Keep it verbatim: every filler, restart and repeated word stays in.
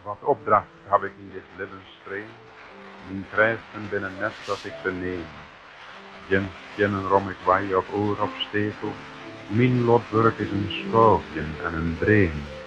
Wat opdracht heb ik in dit levensstreem, min krijgen binnen net dat ik ze neem. Jens kennen rom ik wij op oor op stekel, min lotwerk is een schouwtje en een dreem.